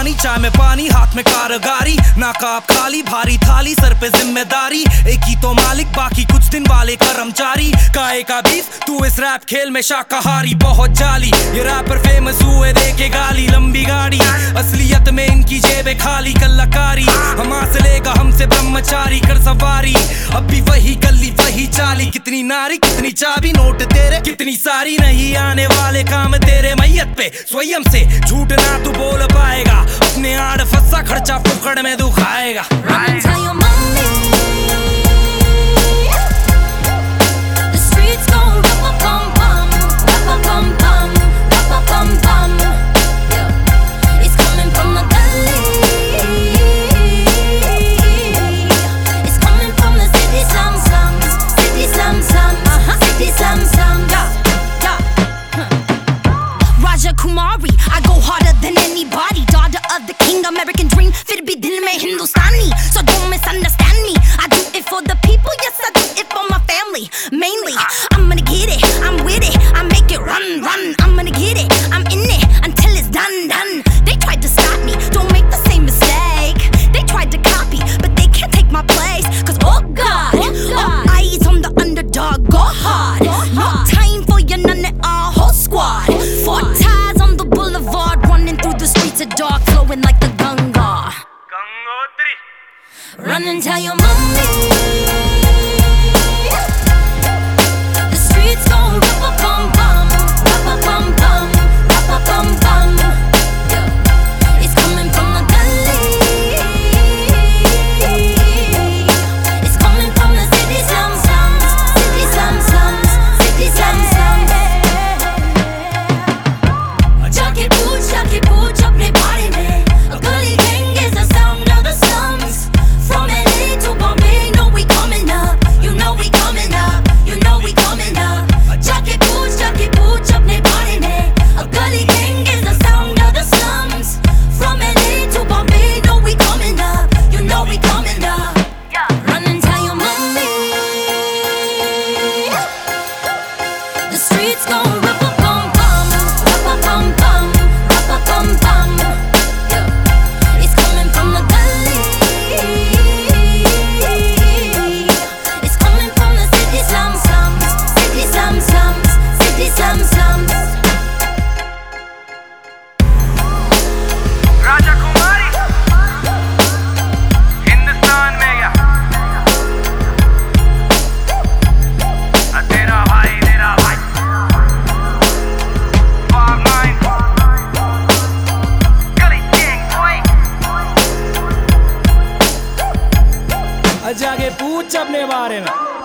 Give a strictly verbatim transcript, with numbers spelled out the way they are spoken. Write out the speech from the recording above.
पानी, चाय में पानी, हाथ में कारगारी, नाकाब खाली, भारी थाली, सर पे जिम्मेदारी, एक ही तो मालिक, बाकी कुछ दिन वाले कर्मचारी। काहे का बीफ तू इस रैप खेल में शाकाहारी, बहुत जाली ये रैपर फेमस हुए देके गाली, लंबी गाड़ी असलियत में इनकी जेबें खाली, कलाकारी हमारे से लेगा हमसे ब्रह्मचारी, कर सवारी अब भी वही गली वही चाली, कितनी नारी कितनी चाबी, नोट तेरे कितनी सारी, नहीं आने वाले काम तेरे मैयत पे स्वयं से झूठ ना तू बोल पाएगा, अपने आड़ फंसा खर्चा फुकड़ में दुखाएगा। Kumari, I go harder than anybody. Daughter of the king, American dream. Fit bhi dil mein Hindustani, so don't misunderstand me. I do it for the people, yes I do it for my family. Mainly, I'm gonna get it, I'm with it, I make it run, run. I'm gonna get it, I'm in it until it's done, done. They tried to stop me, don't make the same mistake. They tried to copy, but they can't take my place. Cause oh God, oh God. All eyes on the underdog, go hard. Go hard. No time for your none at all, whole squad. Four ties on the boulevard, running through the streets of dark, flowing like the Ganga. Run and tell your mommy. The streets gon' rap-a-bum-bum, rap-a-bum-bum, rap-a-bum-bum. Yeah. It's coming from the gully. It's coming from the city slums, city slums, city slums. जाके पूछ, जाके पूछ अपने बारे में, a gully gang is the sound of the slums. From L A to Bombay, know we coming up, you know we coming up, you know we coming up. जाके पूछ, जाके पूछ अपने बारे में, a gully gang is the sound of the slums. From L A to Bombay, know we coming up, you know we coming up. Run and tell your mommy. The streets gon' rip a bum bum, rip a bum bum, rip a bum bum. Yeah. It's coming from the gully. It's coming from the city slums, slums, city slums, slums, city slums, slums. राजा कुमारी हिंदुस्तान में गया तेरा भाई तेरा भाई five nine Gully Gang boy जाके पूछ अपने बारे में।